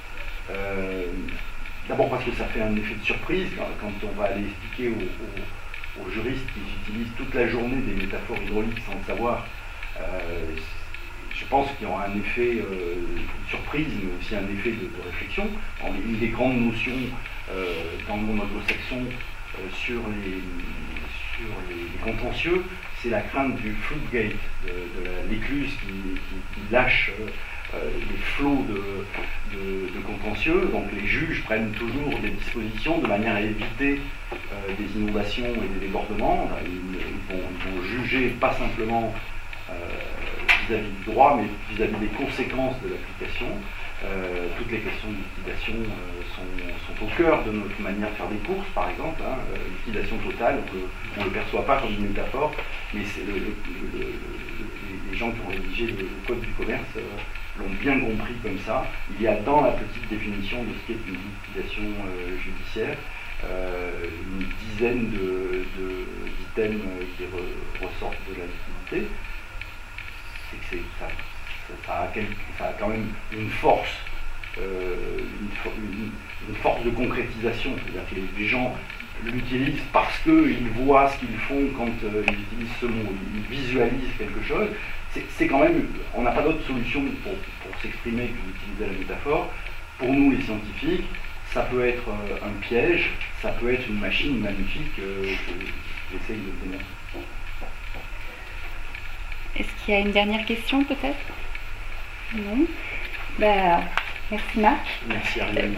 Euh, d'abord parce que ça fait un effet de surprise quand on va aller expliquer aux, aux, aux juristes qui utilisent toute la journée des métaphores hydrauliques sans le savoir. Euh, je pense qu'il y aura un effet euh, de surprise, mais aussi un effet de, de réflexion. Alors, une des grandes notions euh, dans le monde anglo-saxon euh, sur, les, sur les, les contentieux, c'est la crainte du floodgate, de, de la, l'écluse qui, qui, qui lâche euh, euh, des flots de, de, de contentieux. Donc les juges prennent toujours des dispositions de manière à éviter euh, des inondations et des débordements. Ils, ils, vont, ils vont juger pas simplement euh, vis-à-vis du droit, mais vis-à-vis des conséquences de l'application. Euh, toutes les questions de liquidation euh, sont, sont au cœur de notre manière de faire des courses, par exemple. Hein. Euh, liquidation totale, on ne le perçoit pas comme une métaphore, mais c'est le, le, le, le, les gens qui ont rédigé le, le Code du commerce euh, l'ont bien compris comme ça. Il y a dans la petite définition de ce qu'est une liquidation euh, judiciaire euh, une dizaine de, de, d'items qui re, ressortent de la liquidité. C'est que c'est ça. Ça a, quelque, ça a quand même une force, euh, une, une, une force de concrétisation. C'est-à-dire que les, les gens l'utilisent parce qu'ils voient ce qu'ils font quand euh, ils utilisent ce mot, ils visualisent quelque chose. C'est, c'est quand même, on n'a pas d'autre solution pour, pour s'exprimer que d'utiliser la métaphore. Pour nous, les scientifiques, ça peut être euh, un piège, ça peut être une machine magnifique euh, que j'essaye de démontrer. Est-ce qu'il y a une dernière question peut-être ? Non. Bah, merci Marc. Merci Ariane.